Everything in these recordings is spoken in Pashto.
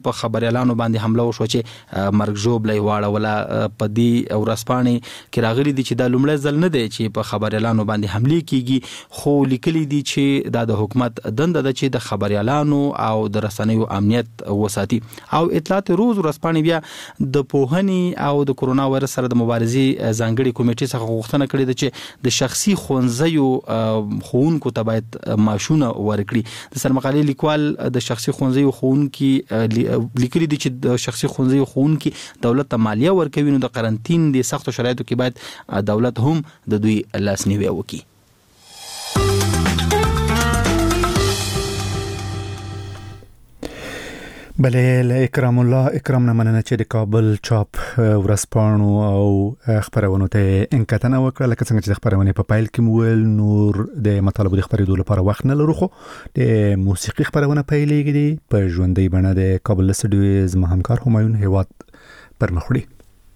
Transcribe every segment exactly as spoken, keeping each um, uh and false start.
په خبريالانو باندې حمله وشو چې مرګ ژوبلې واړوله په دې ورسپانې کې راغلي دي چې دا لومړی ځل نه دی چې په خبريالانو باندې حمله کیږي خو لیکلي دي چې دا د حکومت دنده ده چې د خبريالانو او د رسنیو امنیت وساتي او اطلاعات روز ورسپانې بیا د پوهنې او د کورونا وایرس سره د مبارزې ځانګړي کمیټې څخه غوښتنه کړې ده چې د شخصي ښوونځیو ښوونکو ته باید معاشونه ورکړي. د سرمقالې لیکوال د شخصي ښوونځیو ښوونکي لیکلي دي چې د شخصي ښوونځیو ښوونکي دولت ته مالیه ورکوي نو د قرنټین د سختو شرایطو کې باید دولت هم د دوی لاسنیوی وکړي. بله اکرام الله اکرام نه مننه چې د کابل چاپ ورسپانو او خبرونو ته انکتنه وکړه. لکه څنګه چې د خبرونې په پایل کې مول نور د مطالبه د خبرېدو لپاره وخت نه لرو خو د موسیقي خبرونه پیلېږي دي په ژوندۍ بڼه د کابل سټډیو زما همکار همایون هیواد پر مخ وړي.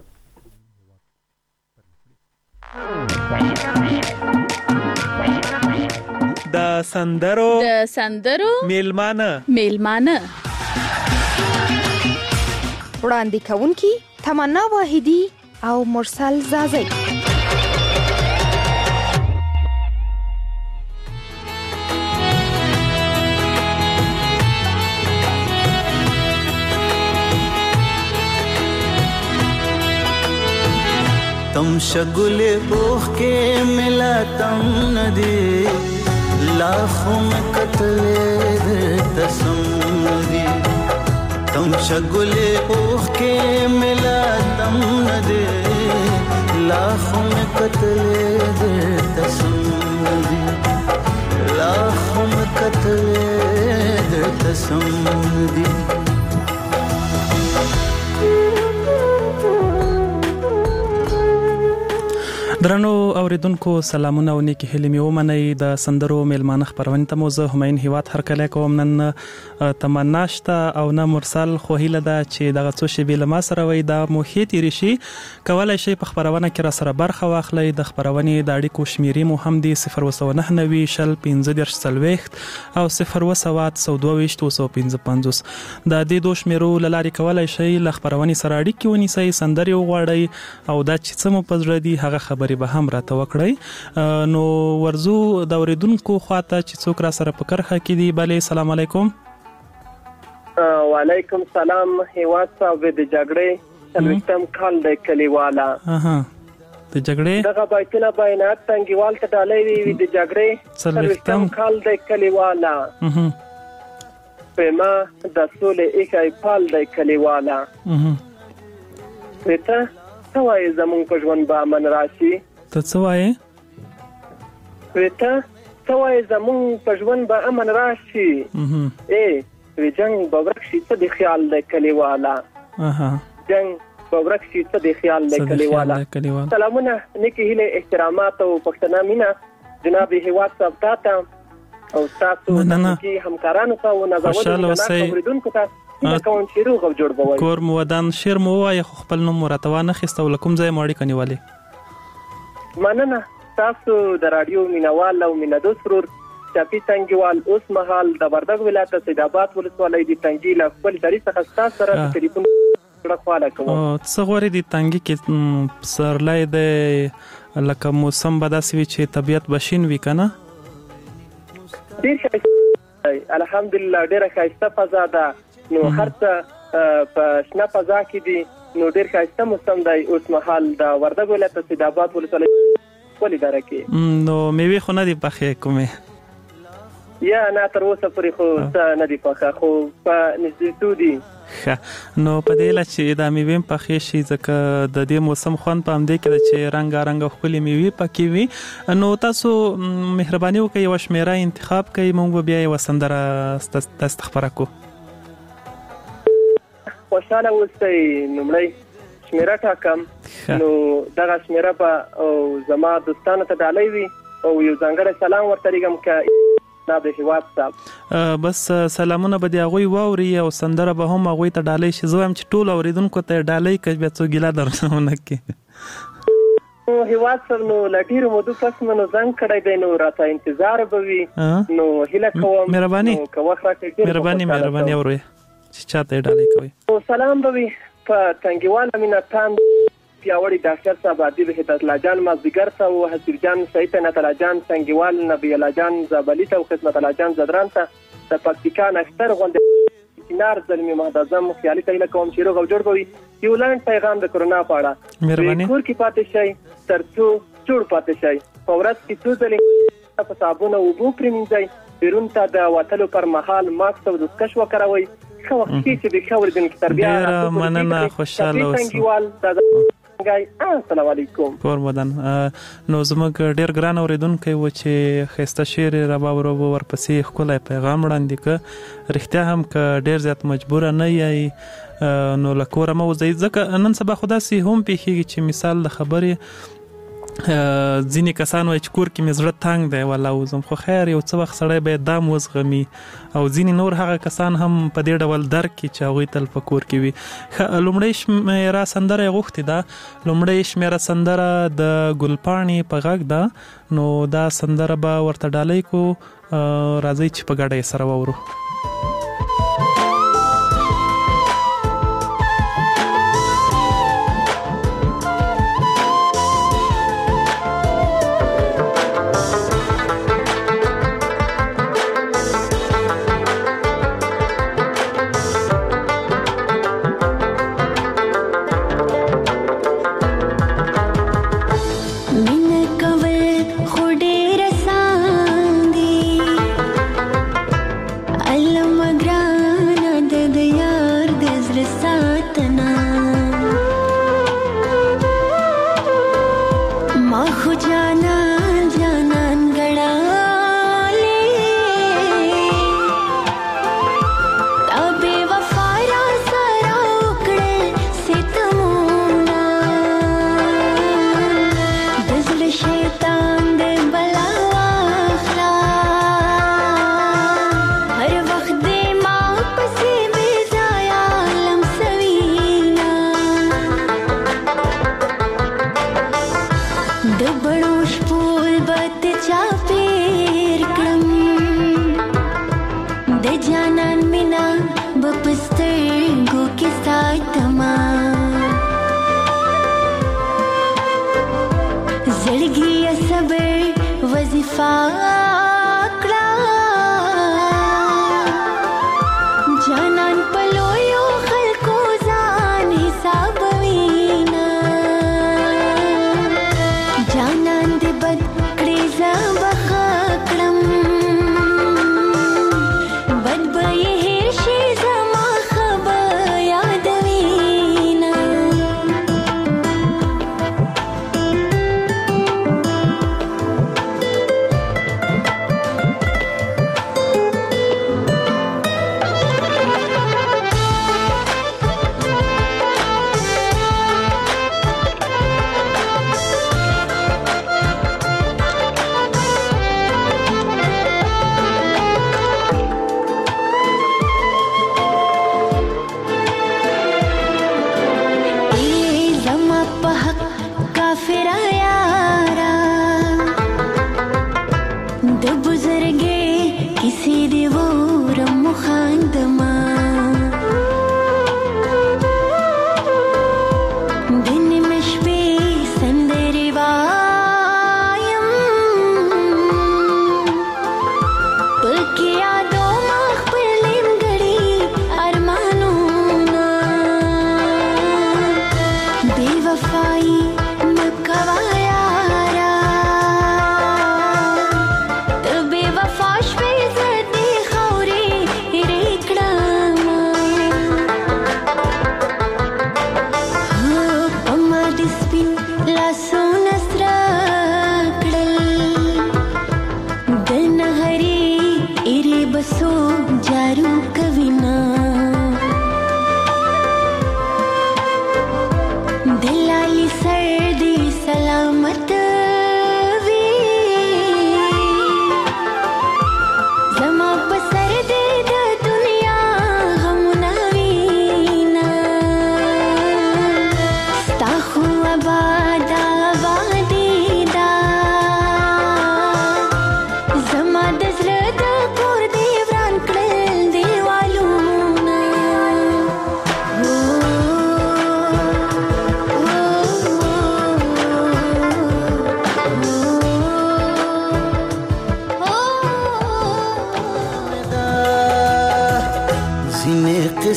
د سندرو د سندرو میلمانه میلمانه وړاندې کوونکی تمنا واحدی او مرسل زازی. تم شگل اوخ کے ملا تم ندی لاکھوں میں قتل تسم دی. تم شگل اوخ کے ملا تم ندی لاکھوں میں قتل تسم دی. لاکھوں میں قتل تسم دی. درنو اوریدونکو سلامونه او نیکی هیلې مې ومنئ. د سندرو میلمانه خبرونې ته مو زه همایون هیواد هرکلی کوم. نن تمنا شته او نه مرسل خو هیله ده چې دغه څو شیبې له ما سره وي دا مو ښې تېرې شي. کولی شئ په خپرونه کې را سره برخه واخلئ. د خپرونې د اړیکو شمیرې مو هم دي صفر اووه سوه نهه نوي شل پنځه دېرش څلوېښت او صفر اووه سوه اته سوه دوه ویشت اووه سوه پنځه پنځوس. د دې دوه شمیرو له لارې کولی شئ له خپرونې سره اړیکې ونیسئ، سندرې وغواړئ او دا چې څه مو په زړه دي هغه خبرې به هم راته وکړئ. نو ورزو د اوریدونکو خواته چې څوک را سره په کرخه کې دي. بله سلام علیکم. وعلیکم سلام. هیواد صاحب د جګړې څلوېښتم کال دی کلیواله. اها د جګړې دغه بیتونه بیانات تنګیوال ته ډالۍ وي د جګړې څلوېښتم کال دی کلیواله. پېما د سولې ایښی پال دی کلیواله. ته څه وایې زمونږ په ژوند به امن راشي؟ ته څه وایې؟ ته څه وایې زمونږ په ژوند به امن راشي؟ ای وی جنگ به ورک شي څه د خیال دی کلیواله. جنگ به ورک شي څه د خیال دی کلیواله. سلامونه، نیکې هیلې، احترامات او پښتنه مینه جناب هیواد صاحب تا ته او تاسو کې همکارانو ته او نازولو اوریدونکو ته کوم چې روغ او جوړ بوي. کور مو ودان شیر مو وایي خو خپل نوم مرتبه نه خسته ولکم ځای ماړي کنيوالي. مننه. تاسو د رادیو مینوال او مینادوس ورور چاپی تنګیوال اوس مهال د وردګ ولایت سیدآباد ولسوالۍ د تنګي له خپل سړي څخه تاسو سره ټلیفون کړه کوم. څه غوړي د تنګي کې سرلای د لکه موسم بداسي چې طبيعت بشین وی کنه. ډیر الحمدلله ډیره ښایسته فضا ده. نو هر څه په شنه فضا کې دي. نو ډیر ښایسته موسم دی اوس مهال د وردګ ولایت سیدآباد ولسوالۍ ولې دره کې. نو میوې خو نه دي پخې کومې؟ یا نه تر اوسه پورې خو څه نه دي پخه خو په نږدېتو دي. نو په دې له چې دا میوې پخې شي ځکه د دې موسم خوند په همدې کې ده چې رنګارنګ ښکلې میوې پکې وي. نو تاسو مهرباني وکړئ یوه شمېره انتخاب کړئ، موږ به بیا یوه سندره تاسو ته خپره کړو. خوشاله اوسئ. لومړی شمېره ټاکم. نو دغه شمېره به او زما دوستانو ته ډالۍ وي او یو ځانګړی سلام ورته لیږم که دا د هیواد صاحب بس سلامونه به د هغوی واوري او سندره به هم هغوی ته ډالۍ شي. زه وایم چې ټول اوریدونکو ته ډالۍ کړي بیا څو ګیله درنه ونه کړي. هیواد صاحب نو له ډېرو مودو پس مې نو زنګ کړی دی نو راته انتظار به وي. نو هیله کوم مهرباني مهرباني مهرباني اورئ چې چاته ډالۍ کوي؟ سلام به په تنګیوال مینا تان پیاوړی ډاکټر صاحب عادل هدایت الله جان مازدیګر ته او حسیر جان سید نعمت الله جان تنګیوال نبی الله جان زابلی ته او خدمت الله جان زدران ته د پکتیکا نختر غونډه سینار زلمی معظم خیالي تایله کوم چې روغ جوړ کوي یو لاند پیغام د کرونا پاړه مهرباني کور کې پاتې شي ترڅو جوړ پاتې شي په ورځ کې څو ځلې په صابون او اوبو پرېمنځئ بیرون ته د وتلو پر مهال ماسک او دستکش وکاروئ خو وخت چې د خور د تربیه ډېر مننه خوشاله اوسئ. السلام علیکم. کور مدن نو زموږ ډیر ګران اوریدونکو و چې خسته شعر رباب روبو ورپسې خپل پیغام وړاندې ک رښتیا هم ک ډیر زیات مجبور نه یی نو لکور مو زی ځکه نن سبا خدا سي هم پیخي چې مثال د خبرې ځینې کسان وایي چې کور کې مې زړه تنګ دی ولا وزم خو خیر یو څه وخت سړی باید دام وزغمي او ځینې نور هغه کسان هم په دې ډول درک کې چې هغوی تل په کور کې وي. لومړی شمیره سندره یې غوښتې ده، لومړی شمیره سندره د ګلپاڼې په غږ ده، نو دا سندره به ورته ډالۍ کو، راځئ چې په ګډه یې سره واورو.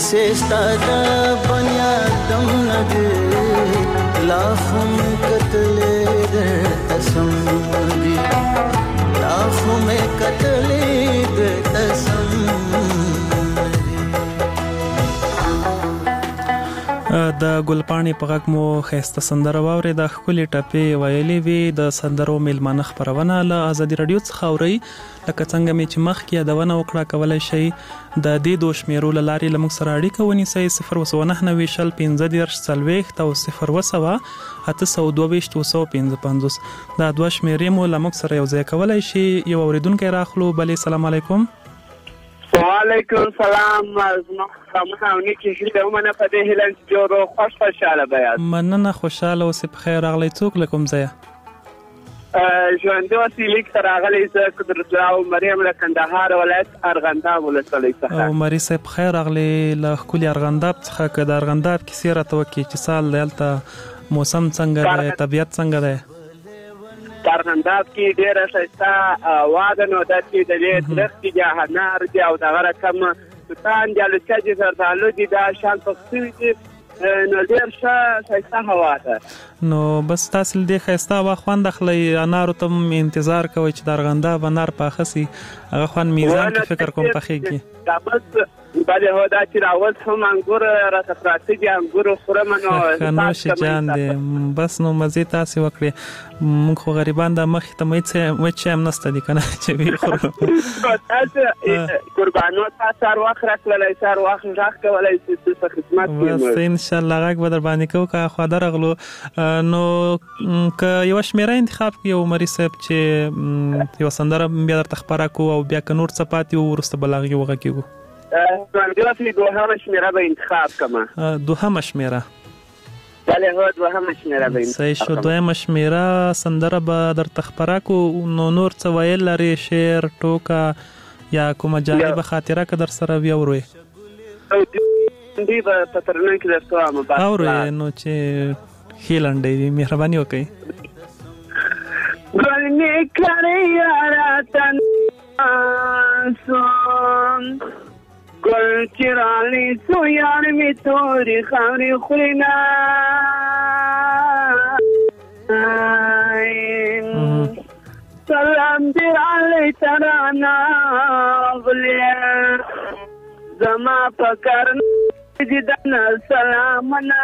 से स्तादा बनियादम नदी लाखों में कतले दे तसम दी लाखों में कतले दे तसम د ګلپاڼې په غږ مو ښایسته سندره واورې د ښکلې ټپې ویلې وي د سندرو میلمانه خپرونه له ازادي راډیو څخه اورئ لکه څنګه مې چې مخکې یادونه وکړه کولی شئ د دې دوه شمېرو له لارې له موږ سره اړیکه ونیسئ صفر اووه سوه نهه نوي شل پنځه دېرش څلوېښت او صفر اووه سوه اته سوه دوه ویشت اووه سوه پنځه پنځوس دا دوه شمېرې مو له موږ سره یو ځای کولی شي یو اورېدونکی راخلو بلې سلام علیکم وعلیکم السلام زما سامحوني چې هیله ومنه په دې هیله چې جوړو خوش خوشاله بیان مننه خوشاله اوسې په خیر راغلی څوک له کوم ځایه ژوندي اوسې لیک ته راغلی زه قدرت الله مریم له کندهار ولایت ارغنداب ولسوالۍ څخه او مري صاحب په خیر راغلی له ښکلي ارغنداب څخه که د ارغنداب کیسې راته وکړي چې سال دی هلته موسم څنګه دی طبیعت څنګه دی ارغنداب کې ډېره ښایسته واده نو دا چې د دې درختې دي انار دي او دغه رقم توتان دي الوچه دي زردالو دي دا شان پکې دي نو ډېر ښه ښایسته هوا ده نو بس تاسو دې ښایسته هوا خوند اخلئ انارو ته انتظار کوئ چې د ارغنداب انار پاخه سي هغه خوند میزان کې فکر کوم پخېږي بله هو دا چې راوز هم انګور راته پراته دي انګور خورم نو نوش جان دی بس نو مزې تاسې وکړې موږ خو غریبان د مخې ته مچ هم نسته دي که نه چې ویې خورو تاسو قربانو تاسو هر وخت راکړلی هر وخت غږ کولی شئ څه خدمت بس انشاءالله غږ به در باندې کوو که خوا درغلو نو که یوه شمېره انتخاب کړي یو مري صاحب چې یوه سندره بیا درته خپره کړو او بیا که نور څه پاتې وو وروسته به له هغې وغږېږو دوهمه شمېره به انتخاب کړمه دوهمه شمېره بله هو دوهمه شمېره به صحیح شو دویمه شمېره سندره به درته خپره کړو نو نور څه ویل لرې شعر ټوکه یا کومه جالبه خاطره که در سره وي اورئ لنډۍ به په ترنم کې درته وایم اورئ نو چې ښې لنډۍ وي مهرباني وکړئ ګل مې کړی یاره تناسون گل چرالی سو یار می توری خاوری خورینا سلام دیر علی ترانا غلی زما پکرن جدن سلامنا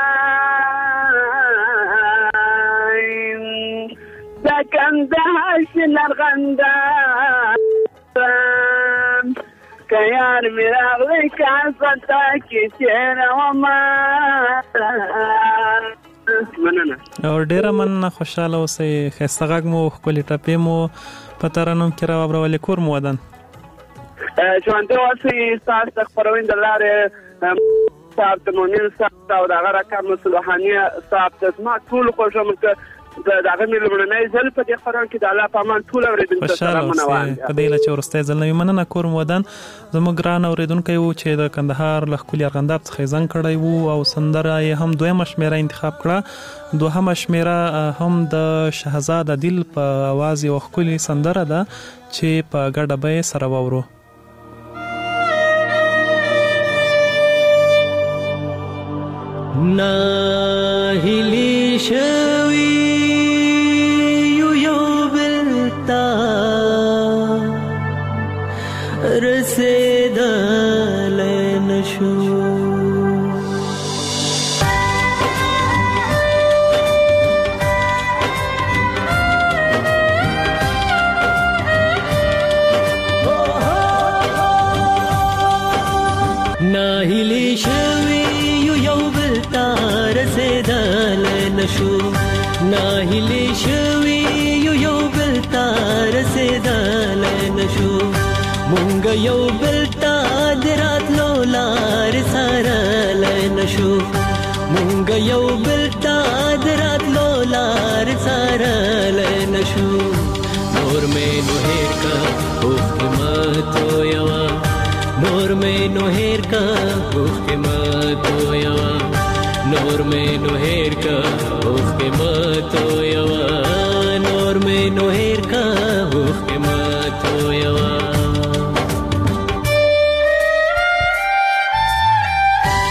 سکن دهش نرغنده کیار میراغلی کاستا کی چیرې وما مننه او ډیره مننه خوشاله اوسئ ښایسته غږ مو ښکلې ټپې مو په ترنم کې راوبرولې کور مو ودان ژوندی اوسئ ستاسو د خپرونې د لارې صاحب د مؤمن صاحب او د هغه رقم سلوحاني صاحب ته زما ټول خوښوم که د هغه مې لومړنی ځل په دې خپرونه کې د الله په امان ټول اورېدونکو ته سلامونه وایم په دې هیله چې وروستی ځل نه وي مننه کور مو ودان زموږ ګران اورېدونکی و چې د کندهار له ښکلي ارغنداب څخه یې زنګ کړی و او سندره یې هم دویمه شمېره انتخاب کړه دوهمه شمېره هم د شهزاد عادل په اواز یوه ښکلې سندره ده چې په ګډه به یې سره واورو ناهیلي شوي رسیدلی نشو ناهیلی شوی یو بل ته رسیدلی نشو ناهیلی شوی یو بل ته رسیدلی نشو مونږ یو بل ته د راتلو لارې څارلی نشو مونږ یو بل ته د راتلو لارې څارلی نشو نور مې نو هېر که اوښکې مه تویوه نور مې نو هېر که اوښکې مه تویوه نور مې نو هېر که اوښکې مه تویوه نور مې نو هېر که اوښکې مه تویوه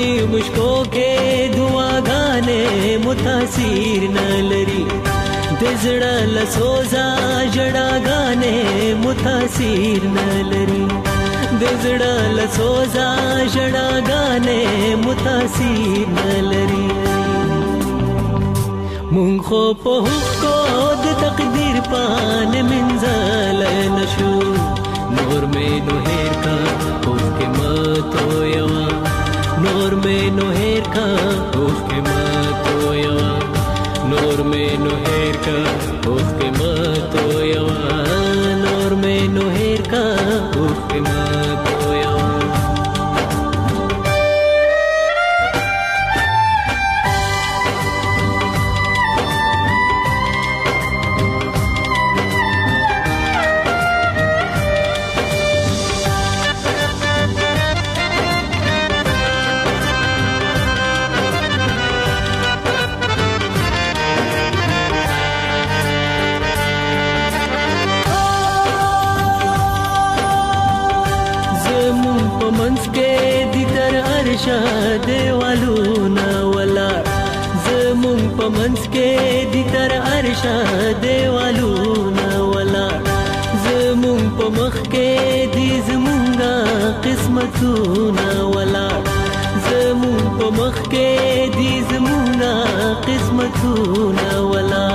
अपनी मुश्कों के दुआगाने मुतासिर न लरी दजड़ा लसोजा जड़ा गाने मुतासिर न लरी दजड़ा लसोजा जड़ा गाने मुतासिर न लरी मुंखो पहुको द तकदीर पान मंज़ल नशू नूर में नोहेर का उसके मतो यवा नूर में नोहेर का उसके मतो यवा नूर में नोहेर का उसके मतो यवा नूर में नोहेर का उसके मतो यवा देवालू ना वला ज़मुं पमंस के दितर अर्शा देवालू ना वला ज़मुं पमख के दिज़मुंगा किस्मतू ना वला ज़मुं पमख के दिज़मुंगा किस्मतू ना वला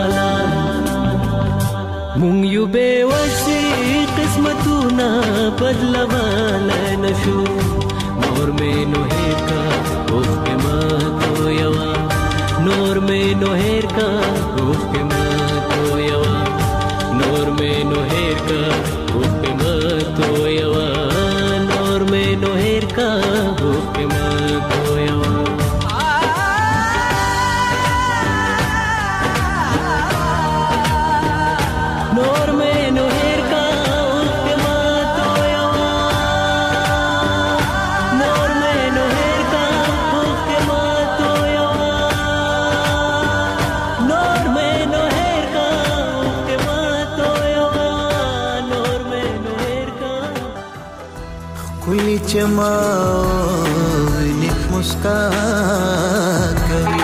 मुंग यू बेवसी किस्मतू ना बदलवाला नशू नूर में नोहेर का उसके मतो यवा नूर में नोहेर का उसके मतो यवा नूर में नोहेर का उसके मतो यवा नूर में नोहेर का उसके मतो यवा नूर में नोहेर का उसके मतो यवा नूर में नोहेर का उसके मतो यवा नूर में नोहेर का उसके मतो यवा नूर में नोहेर का कुली चमा निक मुस्कान कभी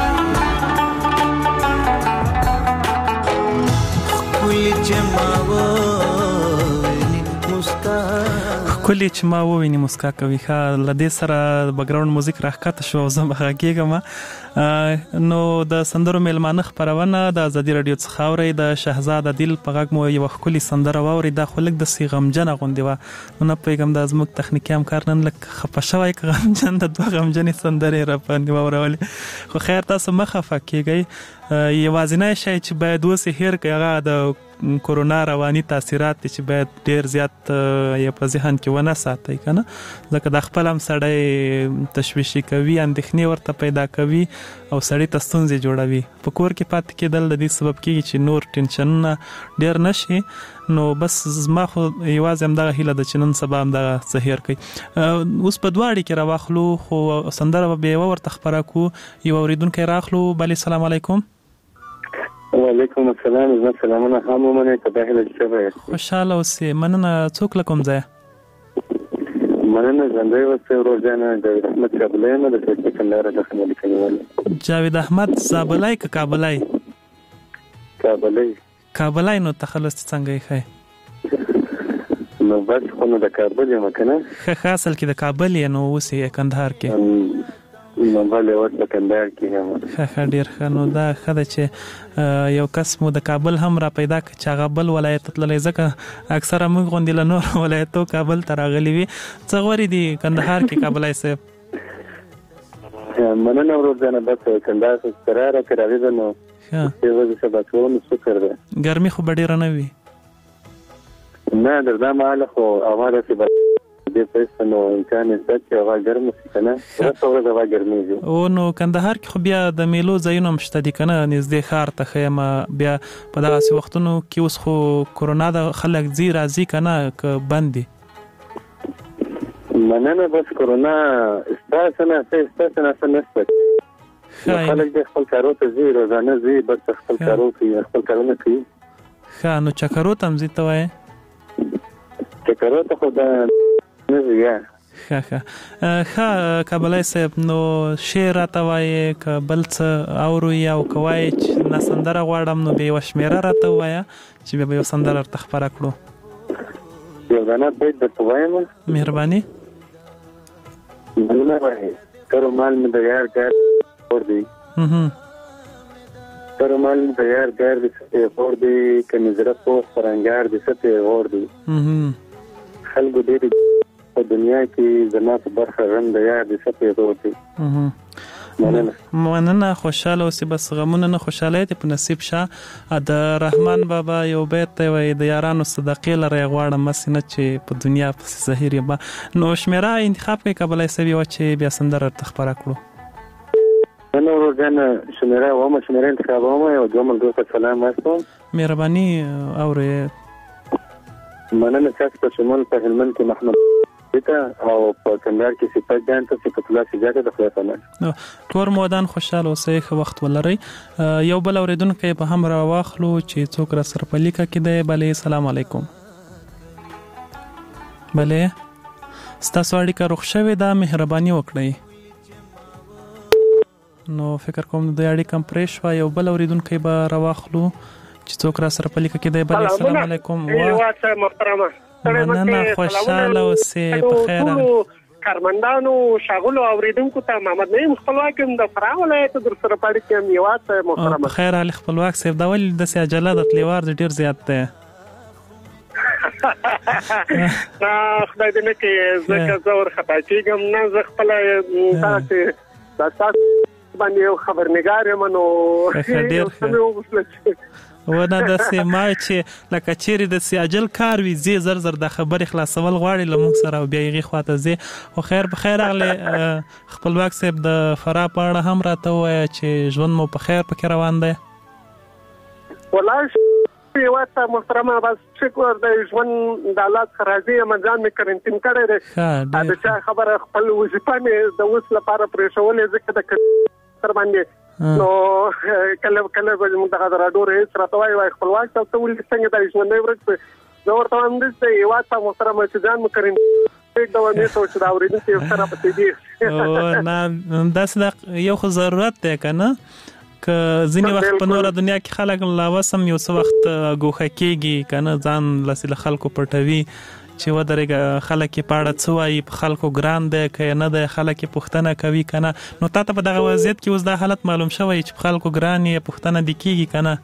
कुली चमा वो निक मुस्कान کلی چې ما وویني مسکا کوي ښه له دې سره بګراوند موزیک راښکته شو او زه به غږېږم نو د سندرو میلمانه خپرونه د ازادي راډیو څخه اورئ د شهزاد عادل په غږ مو یوه ښکلې سندره واورئ دا خو لږ داسې غمجنه غوندې وه نو نه پوهېږم دا زموږ تخنیکي همکار نن لږ خفه شوی که غمجن د دوه غمجنې سندرې راباندې واورولې خو خیر تاسو مه خفه کېږئ یوازینی شی چې باید اوس یې هېر کړئ هغه د کورونا رواني تاثیرات دي چې باید ډیر زیات یې په ذهن کې ونه ساتئ که نه ځکه د خپل هم سړی تشویشي کوي اندېښنې ورته پیدا کوي او سړي ته ستونزې جوړوي په کور کې پاتې کېدل د دې سبب کېږي چې نور ټینشنونه ډیر نشي نو بس زما خو یوازې همدغه هیله ده چې نن سبا همدغه څه هېر کړئ اوس په دوه اړیکې راواخلو خو سندره به یوه ورته خپره کړو یو اورېدونکی راخلو بلې سلام علیکم وعلیکم السلام زما سلامونه هم ومنئ که دا هیله چې خوشحاله اوسئ مننه څوک له کوم ځایه مننه ژوندی اوسئ ورور جانه جاوید احمد کابلی یم د سیاسي کندهار څخه مې لیکنې جاوید احمد زابلی که کابلی کابلی کابلی نو تخلص څنګه یې ښی نو بس خو نو د کابل یم که نه ښه ښه اصل کې د کابل یې نو اوس یې کندهار کې نو بلې اوس په کندهار کې یم ښه ښه ډېر ښه نو دا ښه ده چې یو کس مو د کابل هم را پیدا کړ چې هغه بل ولایت ته تللی ځکه اکثره موږ غوندې له نورو ولایتو کابل ته راغلي وي څه غورې دي کندهار کې کابلی صاحب مننه ورور جانه بس کندهار څخه راره که راغلی ده نو دې ورځې سبا کوو نو شکر ده ګرمي خو به ډېره نه وي نه در دا مهاله خو هوا داسې دې پېسته نو امکان شته چې هوا ګرمه شي که نه ورځ ورځ هوا ګرمېږي او نو کندهار کې خو بیا د میلو ځایونه هم شته دي که نه نږدې ښار ته ښه یم بیا په دغسې وختونو کې اوس خو کورونا د خلک ځي راځي که نه که بند دي مننه بس کورونا ستاسو نه څه ستاسو نه څه نشته خلک دې خپل کارو ته ځي روزانه ځي بس خپل کارو کوي خپل کارونه کوي ښه نو چکرو ته هم ځي ته وایې چکرو ته خو د نه ځي ښه ښه ښه کابلای صاحب نو شعر راته وایې که بل څه اورو یا او که وایې چې نه سندره غواړم نو بیا یوه شمېره راته ووایه چې بیا به یو سندره ورته خپره کړو. یو دانه بیت درته وایم. مهرباني. مننه وایې کرو مال مې د یار ګار خور دی کرو مال مې د یار ګار دی ستې خور دی که مې زړه پوخ پرنګار دی ستې غور دی خلکو ډېرې په دنیا کې زما په برخه غم د یار دی ستې غور دی. مننه مننه خوشاله اوسې بس غمونه نه خوشحالۍ دې په نصیب شه. د رحمان بابا یو بیت دی وایي د یارانو صدقې لره یې غواړم مسې نه چې په دنیا پسې زهیر یې به. نو شمېره انتخاب کوي کابلای صاحب یوه چې بیا سندره ورته خپره کړو. نه ورو جانه شمېره ومه شمېره انتخاب ومه یو دوه ملګرو ته سلام واستوم. مهرباني اورې. مننه ستاسو په شمول په هلمند کې محمد او په کندهار کې صفت جان ته صفت الله سجاده د خدای په نام. ټول مودان خوشاله اوسئ ښه وخت ولرئ. یو بل اورېدونکی په هم راواخلو چې څوک را سره په لیکه کې دی. بلې سلام علیکم. بلې ستاسو اړیکه رخ شوې ده مهرباني وکړئ. نو فکر کوم د اړیکه هم پرې شوه. یو بل اورېدونکی به راواخلو چې څوک را سره په لیکه کې دی. بلې سلام علیکم. محترمه مننه خوشاله اوسې په خیر. کارمندانو شاغلو اوریدونکو ته محمد نعیم خپلواک د فراه ولایت در سره پاړی کې میوات محترمه. په خیر علي خپلواک صاحب دا ولې داسې عجله د تلوار ډېر زیات دی؟ خدای دې نه کړي زه که زه ورخطا کېږم نه زه خپله داسې د تاسو باندې یو خبرنګار یم نو ډېر ښه ونه داسې ما چې لکه چیرې داسې عجل کار وي ځې زر زر د خبرې خلاصول غواړي له موږ سره او بیا هغې خواته ځې. خو خیر په خیر راغلی خپلواک صاحب د فراه په اړه هم راته ووایه چې ژوند مو په خیر پکې روان دی. والله یوه محترمه بس شکر دی ژوند د الله څخه راضي یم. ځان مې کرنټین کړی دی د چا خبره خپل وظیفه مې د اوس لپاره پرېښولې ځکه د تر باندې نو کله کله به موږ دغه راډیو رئیس راته وایي وایي خپلواک صاحب ته ولې څنګه دا ژوندی ورځ زه ورته وایم داسې یوه څه محترمه چې ځان مو کرنټین پرېږدوه مې ته چې دا اورېدونکي سره پسې دي. نه داسې یو خو ضرورت دی که نه که ځینې وخت په نوره دنیا کې خلک لا اوس هم یو څه وخت ګوښه کېږي که نه ځان لاسې له خلکو پټوي چې ودرېږه خلک یې په اړه څه وایي په خلکو ګران دی که نه دی خلک یې پوښتنه کوي که نه. نو تا ته په دغه وضعیت کې اوس دا حالت معلوم شوی چې په خلکو ګران یې پوښتنه دې کېږي که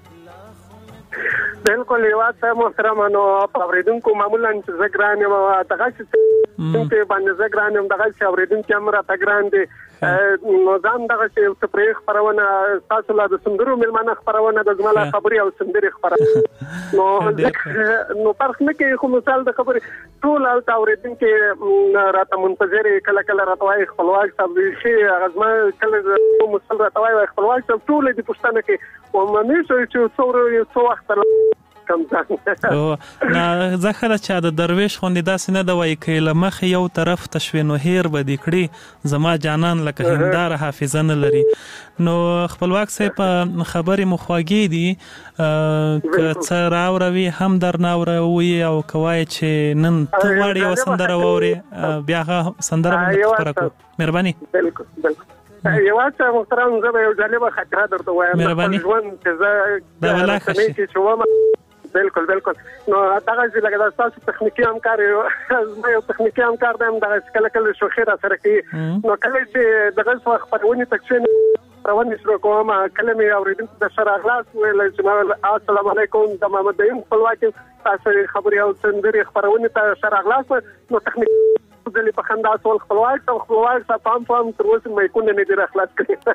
نه؟ بالکل یوه څه محترمه نو په اورېدونکو معمولا چې زه ګران یم دغه چې باندې زه ګران یم دغه چې اورېدونکي هم راته ګران دي. نو ځان دغه چې یو څه پرې خپرونه ستاسو لا د سندرو مېلمانه خپرونه د زما لا خبرې او سندرې خپره نو نو فرق نه کوي خو مثال د خبرې ټول هلته اورېدونکي راته منتظر کله کله راته وایي خپلواک صاحب ښې هغه زما کله مثال راته وایي وایي خپلواک صاحب ټول دې پوښتنه کوي و همیشه چې څو څو وخت کم ځان نه زه ښه ده چې د درویش غوندې داسې نه ده وایي که یې له مخې یو طرف ته شوې نو هیر به دې کړي زما جانان لکه هنداره حافظه نه لري. نو خپلواک صاحب خبرې مو خوږې دي که څه راوروي هم در نه اوروي او که وایي چې نن ته غواړې یوه سندره واورې بیا هغه سندره به درته خپره کړو. مهرباني. بالکل بالکل یوه څه محترم زه به یو جالبه خاطره درته وایم مهرباني. ژوند چې زه د رسنۍ کې چې وم بالکل بالکل نو دغه چې لکه دا ستاسو تخنیکي همکار زما یو تخنیکي همکار دی هم دغه کله کله شوخي را سره کوي نو کله چې دغه څه خپرونې ته کښېنم خپرونې شروع کوم کله مې اورېدونکي ته ښه راغلاست ویل چې ما السلام علیکم د محمد نعیم خپلواک تاسو خبرې او سندرې خپرونې ته ښه راغلاست نو تخنیکي ځلې په خندا سول خپلواک صاحب خپلواک صاحب پام پام تر اوسه مایکونه نه دي راخلاص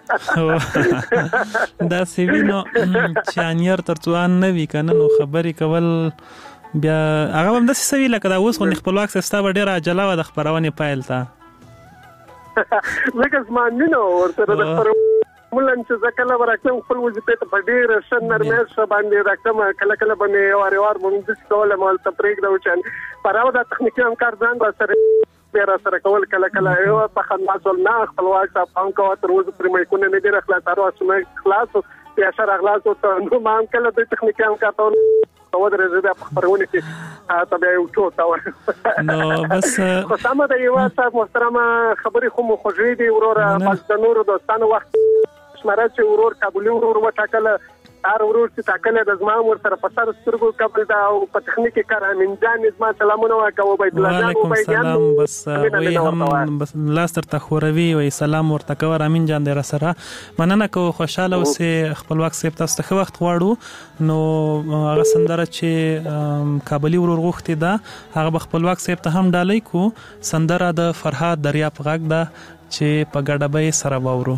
کړي داسې وي نو چې انیر تر څو ان نه وي که نه نو خبرې کول بیا هغه هم داسې څه وي لکه دا اوس غوندې خپلواک صاحب ستا به ډېره عجله وه د خپرونې پیل ته لکه زما مینه ورسره د خپرونې معمولا چې زه کله به راکړم خپل وظیفې ته په ډېره ښه نرمۍ ښه باندې راکړم کله کله به مې وارې وار به مې داسې کولم هلته پرېږدم چې په راوه دا تخنیکي همکار ځان را سره بیا را سره کول کله کله یو په خندا سول نه خپلواک صاحب پام کوه تر اوسه پرې مایکونه نه دي راخلاص هر وخت خلاص بیا ښه راغلاست نو ما هم کله دوی تخنیکي همکار ته ته ودرېږي د خبرونه کې تبه یو ټوټه نو بس خو سم ده یو تاسو محترمه خبرې خو مو خوږې دي وروره پس د نورو دوستانو وخت شماره چې ورور کابلي ورور وټاکل هر ورور چې ټاکل د زما ور سره په سر سترګو قبل دا او په تخنیکی کار امین جان زما سلامونه واکو بيد الله جان او بيد سلام بس وي هم بس لاستر تخوروي وي سلام ورته کور امین جان در سره مننه کو خوشاله اوسه خپل وخت سپ تاسو ته وخت غواړو نو هغه سندره چې کابلي ورور غوښتي دا هغه خپل وخت سپ ته هم ډالۍ کو سندره د فرهاد دریاب غږ دا چې په ګډبې سره وورو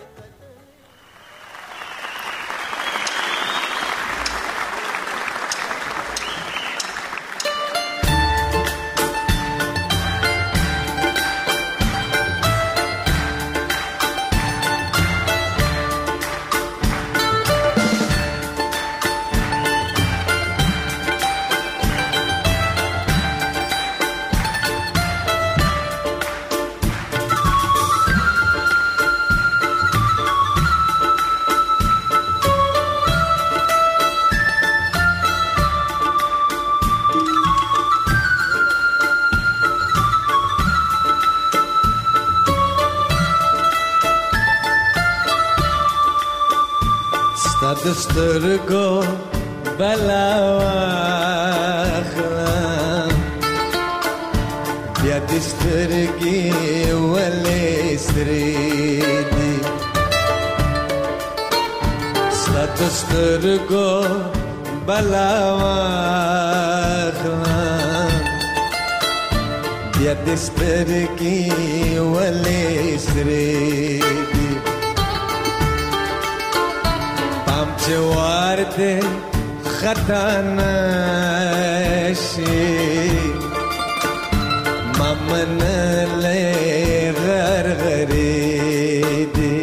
دسترګو بلا واخلم بیا دسترګي ولې سرې دي دسترګو بلا واخلم بیا دسترګي ولې سرې دي جوار دے خطا نشی ممن لے غرغری دی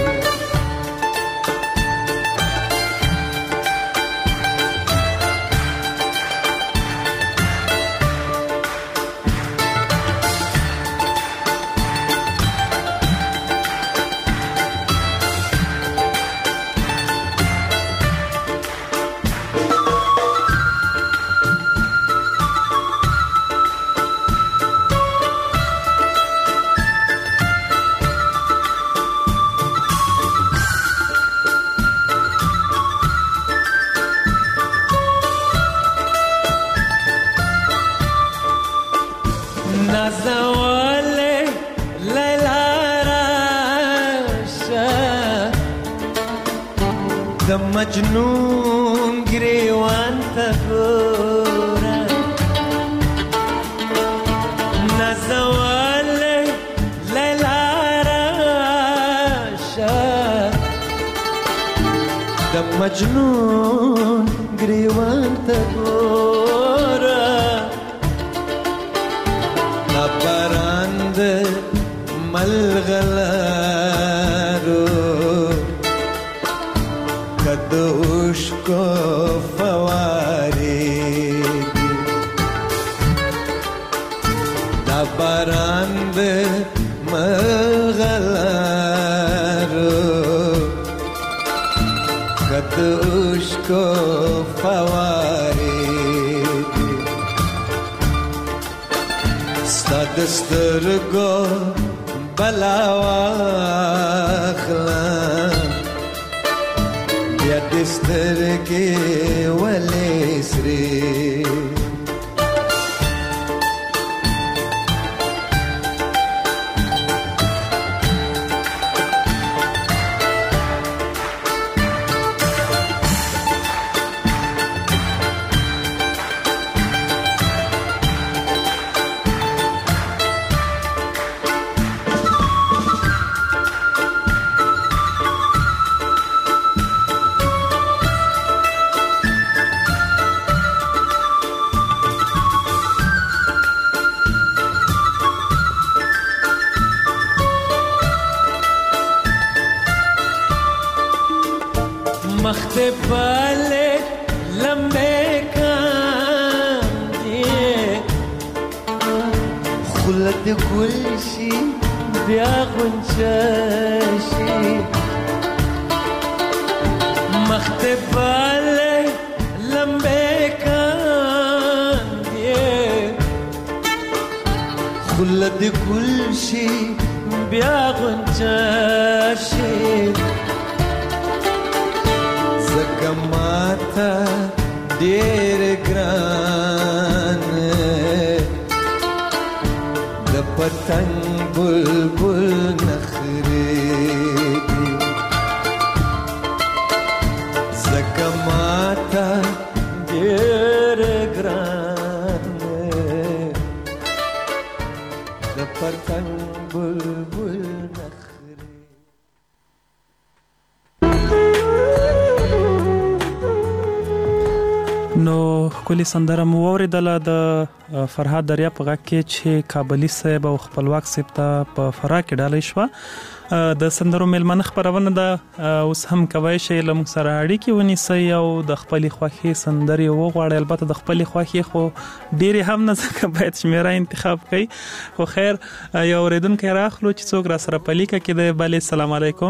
مجنون گریوان تا گورا نزوال لیلا راشا دم مجنون گریوان تا گورا نبراند ملغلارو دوش کو فواری دا بارند مغلارو دوش کو فواری ستادسترگو بلاواخلم دسترګې ولې سرې بالے لمبے کاندے خلد گلشی بیا غنچشی مخت بالے لمبے ولد ګل شي بیا غونچه شي زکه ماته ډېر ګران د پتنګ بلبل نخرې دي زکه ماته ډېر ګران د پتنګ بلبل نخرې. نو کلی سندره مو اوریدله د فرهاد دریا په غږ کې چې کابلی صاحب او خپلواک صاحب ته په فرا کې ډالۍ شوه. د سندرو میلمنه خپرونه ده، اوس هم کوی شئ له موږ سره اړیکې ونیسئ او د خپلې خوښې سندرې وغواړئ. البته د خپلې خوښې خو ډېرې هم نه، ځکه باید شمیره انتخاب کړئ. خو خیر یو اورېدونکی راخلو چې څوک را سره په لیکه کې دی. بلې سلام علیکم.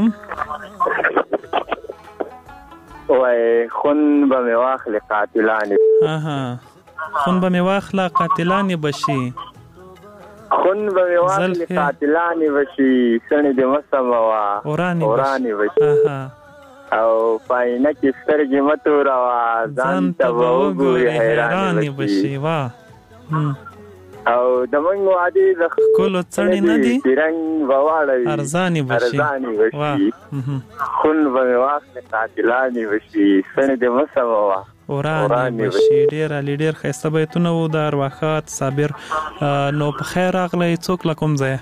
وای خون به مې واخلې قاتلانې. اها خون به مې واخله قاتلانې بشي. خون به مې واخلې قاتلانې بشي سڼې دې مسمه وه اورانې بشي او پاینه کې سترګې مه توروه ځان ته به وګورې حیرانې بشي. واه او د موږ وعدې د ښکلو څڼې نه دي رنګ به واړوي ارزانې بشي. خون به مې واخلې قاتلانې بشي سڼې دې مسمه وه اورانې بشي. ډېر علي ډېر ښایسته بیتونه وو د ارواښاد صابر. نو په خیر راغلی. څوک له کوم ځایه؟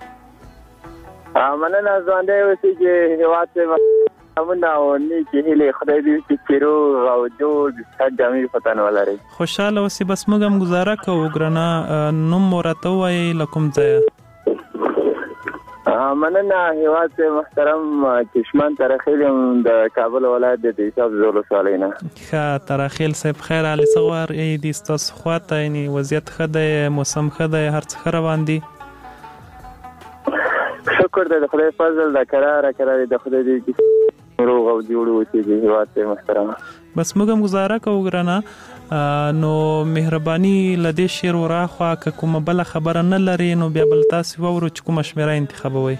مننه ځوانده اوسېږي هېواد ته امونه او نیکې هیلې خدای دې وکړي چې روغ او جوړ صحت جامع فتن ولرئ. خوشحاله اوسې. بس موږ هم ګزاره کوو ګرانه نوم مو راته ووایئ له کوم ځایه؟ مننه هېواد ته محترم چشمان ترخیل یم د کابل ولایت د دیشاب زول ولسوالۍ نه. ښه ترخیل صاحب خیر حالې څه غواړئ دي ستاسو خوا ته؟ یعنې وضعیت ښه دی، موسم ښه دی، هر څه ښه روان دي؟ شکر دی د خدای فضل د کراره کراره د خدای دې روغ او جوړ اوسېږي هېواد ته محترمه. بس موږ هم ګزاره کوو ګرانه. نو مهرباني له دې شعر وراخوا که کومه بله خبره نه لري نو بیا بل تاسې واورو چې کومه شمېره انتخابوئ.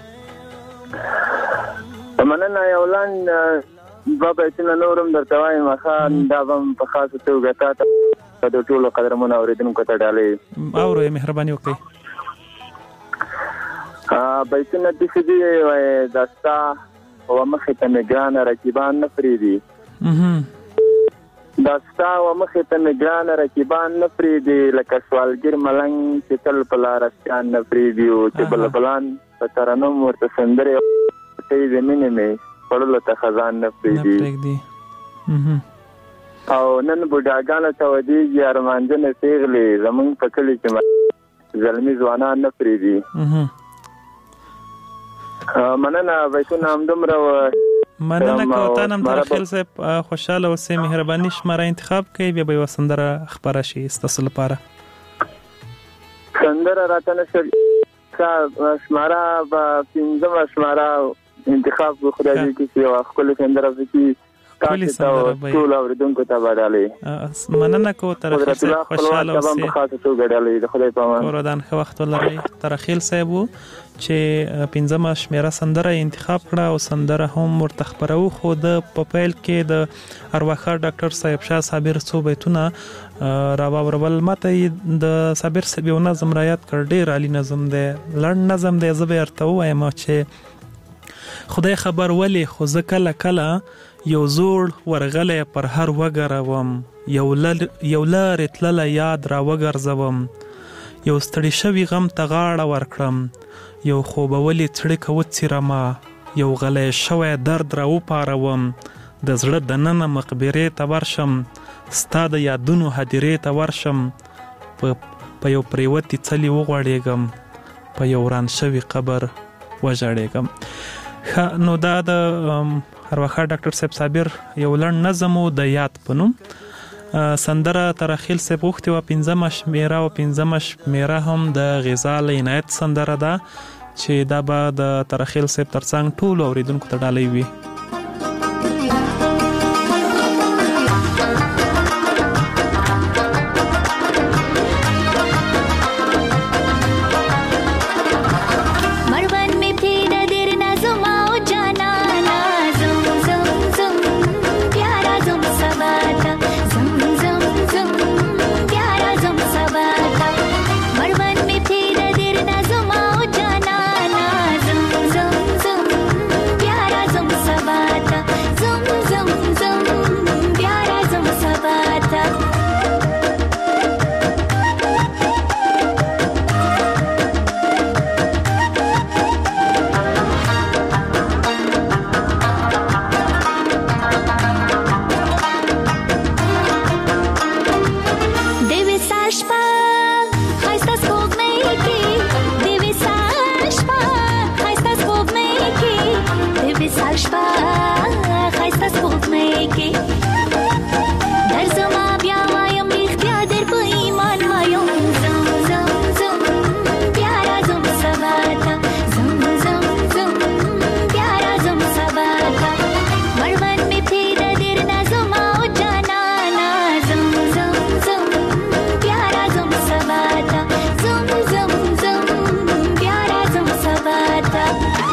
مننه. یو لنډ دوه بیتونه نور هم درته وایم ښه، دا به هم په خاصه توګه تا ته د ټولو قدرمنو اورېدونکو ته ډالۍ اورو. مهرباني وکړئ. بیتونه داسې دي وایي دا ستا و مخې ته مې ګرانه رقیبان نه پرېږدي دا ستا و مخې ته مې ګرانه رقیبان نه پرېږدي لکه سوالګر ملنګ چې تل په لاره سیان نه پرېږدي او چې بلبلان په ترنم ورته سندرې کوي د مینې مې خوړلو ته خزان نه پرېږدي او نن بوډاګانو ته ودېږي ارمانجنې پېغلې زموږ په کلي کې زلمي ځوانان نه پرېږدي. مننه. بیتونه همدومره و. مننه که تا هم ترخیل صاحب خوشحاله اوسې. مهرباني شماره انتخاب کړئ بیا به یوه سندره خپره شي ستاسو لپاره. سندره راته نشته شماره به پنځمه شماره انتخاب کړو. خدای دې وکړي چې یوه ښکلې سندره پکې ښکلې سندره به ټولو اورېدونکو ته به ډالۍ. مننه کوو ترخیل صاحب خوشحاله اوسې. په خاصه توګه ډالۍ د خدای په امان. کور ودان ښه وخت ولرئ. ترخیل صاحب و چې پنځمه شمیره سندره انتخاب کړه او سندره هم ورته خپروو. خو د په پیل کې د ارواښاد ډاکټر صاحب شاه صابر څو بیتونه راواورول. ماته د صابر صاحب یو نظم را یاد کړ، ډېر عالي نظم دی، لنډ نظم دی. زه به ورته ووایم چې خدای خبر ولې خو زه کله کله یو زوړ ورغلی پر هر وګروم، یو لارې تللی یاد را وګرځوم، یو ستړي شوي غم ته غاړه ورکړم، یو خوبولې څړیکه وڅیرمه، یو غلی شوی درد را وپاروم، د زړه دننه مقبرې ته ورشم، ستا د یادونو هدیرې ته ورشم، په یو پریوتې څلي وغوړېږم، په یو وران شوي قبر وژړېږم. نو دا د ارواښاد ډاکټر صاحب صابر یو لنډ نظم و د یاد په نوم. سندره ترخیل صاحب غوښتې وه پنځمه شمېره او پنځمه شمېره هم د غزال عنایت سندره ده چې دا به د ترخیل صاحب ترڅنګ ټولو اورېدونکو ته ډالۍ وي. شپه خایسته سپوږمۍ کې درځم بیا وایم رښتیا در په ایمان وایم زم زم زم بیا راځم سبا ته زم زم زم بیا راځم سبا ته مړوند مې پیدا در نازم او جانانا زم زم زم بیا راځم سبا ته زم زم زم بیا راځم سبا ته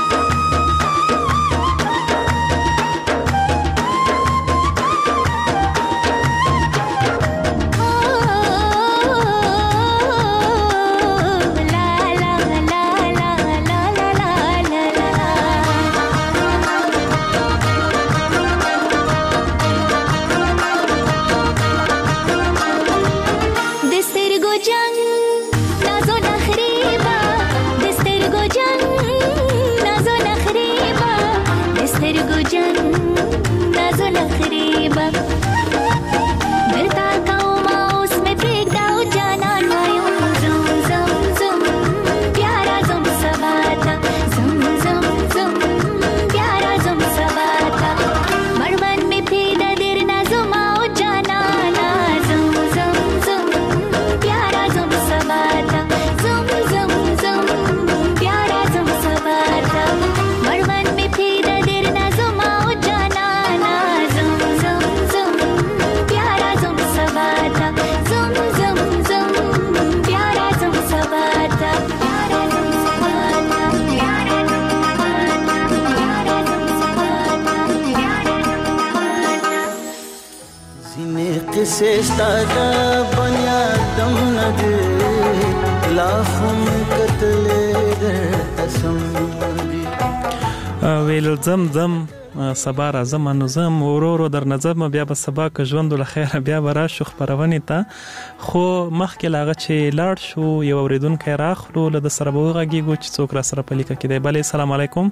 سستا دا بنیادم ندی لافم قتل در تسم دی ویل زم زم سبا راځم نو زم ورو ورو در نظم بیا به سبا که ژوند له خیره بیا به راشو خپرونې ته خو مخکې لاغه چې لاړ شو یو اوریدونکی راخلو له د سره به وغږیږو چې څوک را سره په لیکه کې دی بلې سلام علیکم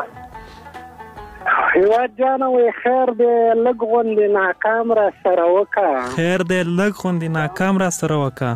هیواد جانه وی خیر دې لږ غوندې ناکام را سره وکړه خیر دې لږ غوندې ناکام را سره وکړه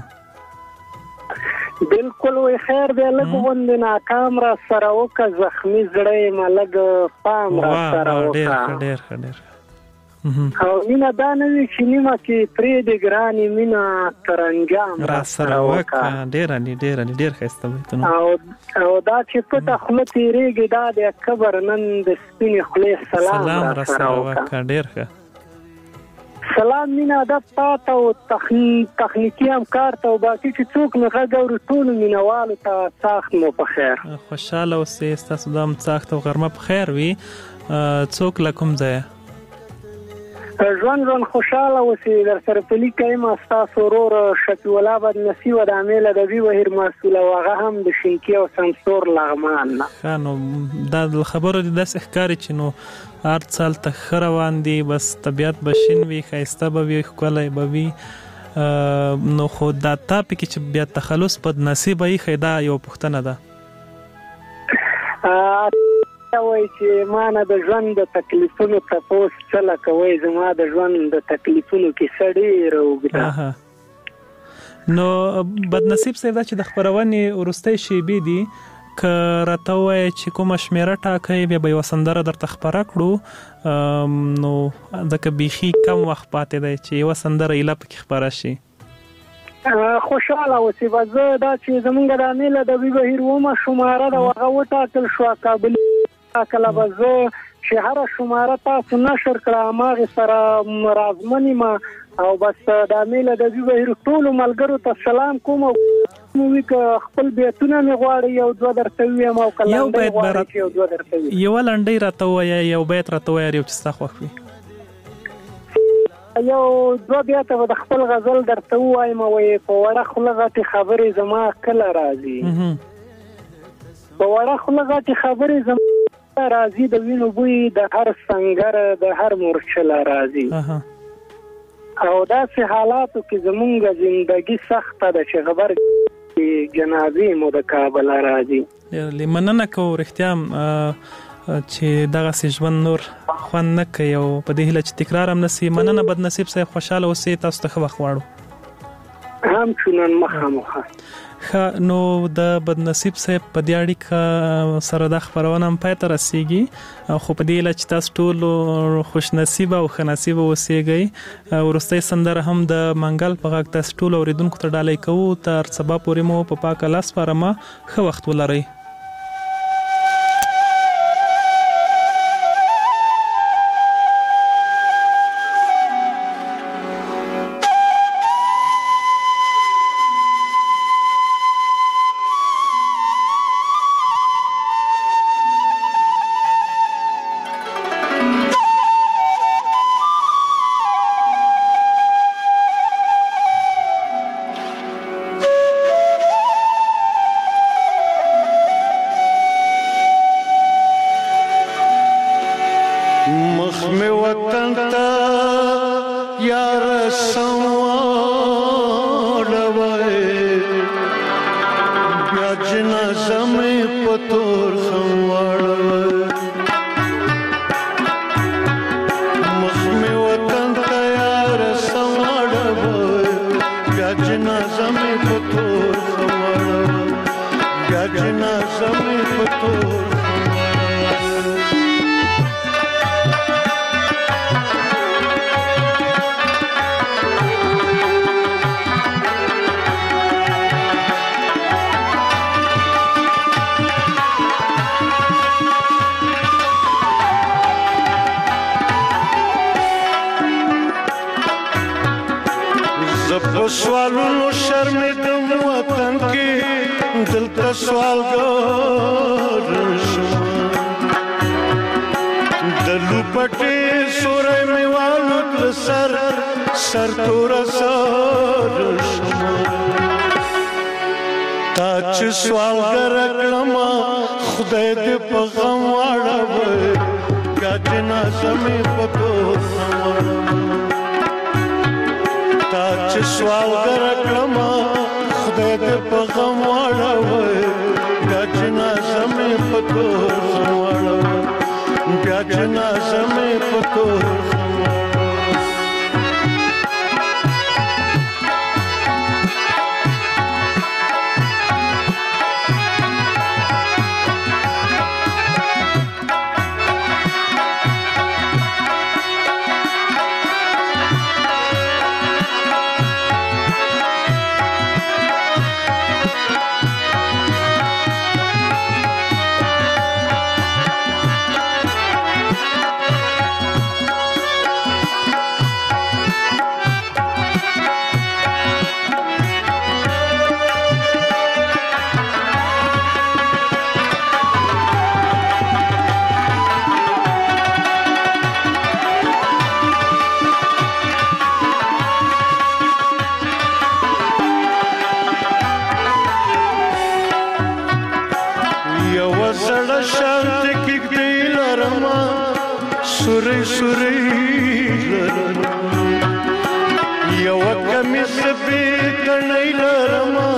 بالکل وی خیر دې لږ غوندې ناکام را سره وکړه زخمي زړه یې ما لږ پام را سره وکړه ډېر ښه ډېر او مینه دا نه وي چې نیمه کې پرېږدې ګرانې مینه تر انجام را سره وکړه ډېر ډېر ډېر ښایسته بیتونه او او دا چې پټه خوله تېرېږي دا د کبر نن د سپینې خولې سلام را سره وکړه ډېر ښه سلام مینه ادب تاته او تخنیکي همکار ته او باقي چې څوک مې غږ اوري ټولو مینهوالو ته ساخت مو په خیر خوشحاله اوسئ ستاسو دا هم ساخت او غرمه په خیر وي څوک له کوم ځایه ژوند ژوند خوشحاله اوسئ در سره په لیکه یم ستاسو ورور شفیع الله بدنصي و د امې له ادبي بهیر مسؤل او هغه هم د شینکي او سمسور لغمان نه ښه نو دا خبرو دې داسې ښکاري چې نو هر څه هلته ښه روان دي بس طبیعت به شین وي ښایسته به وي ښکلی به وي نو خو دا تا پکې چې بیا تخلص بدنصیبه ایښی دا یوه پوښتنه ده وای چې ما نه د ژوند د تکلیفونو تپوس څه لکوئ زما د ژوند د تکلیفونو کیسه ډېره اوږده نو بدنصیب صاحب دا چې د خپرونې وروستۍ شیبې دي که راته ووایې چې کومه شمېره ټاکئ بیا به یوه سندره درته خپره کړو نو ځکه بیخي کم وخت پاتې دی چې یوه سندره ایله پکې خپره شي خوشحاله اوسئ به زه دا چې زمونږ د امې له ادبي بهیر اومه شماره ده هغه وټاکل شوه کابلي کله به زه چې هره شماره تاسو نشر کړه هماغې سره رازمن یم او بس د امې له ادبي بهیر ټولو ملګرو ته سلام کوم او وي که خپل بیتونه مې غواړي یو دوه درته ووایم او که لنډۍ غواړي چې یو دوه درته ووایم یوه لنډۍ راته ووایه یو بیت راته ووایه یو چې ستا خوښ وي یو دوه بیته به د خپل غزل درته ووایم وایي په وړه خوله غټې خبرې زما کله راځي په وړه خوله غټې خبرې زما راځي د وینو بوی د هر سنګر د هر مورچله راځي او داسې حالاتو کې زمونږ زندګي سخته ده چې خبر جنازې مو د کابل راځي مننه کوو رښتیا چې دغسې ژوند نور خوند نه کوي او په دې هیله چې تکرار هم نه سي مننه بدنصیب صاحب خوشحاله اوسئ تاسو ته ښه وخت غواړو همچنان مخامخ نو د بدنصیب صاحب په دې اړیکه سره د خبرونه هم پای ته رسیږي خو په دې لچ تاسو ټول خوش نصیب او ښه نصیب اوسئ ورسته سندره هم د منګل په غږ تاسو ټول اوریدونکو ته ډالۍ کوو تر سبا پورې مو په پاک لاس پرما ښه وخت ولرئ. سوالونو شرمېدم وطن کې دلته سوالګر شوم د لوپټې سوری مې والوت له سر سر توره سر شوم تا چې سوالګره کړمه خدای دې په غم واړوي بیا جنازه مې په کور نه واړوي چې سوالګر کړمه خدای دې په غم واړوي بیا جنازه مې په کور واړوي بیا جنازه مې په کور سوري سوري لرما یو کمیس به کنای لرما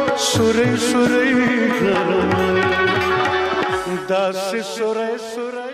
سوري سوري لرما داس سوري سوري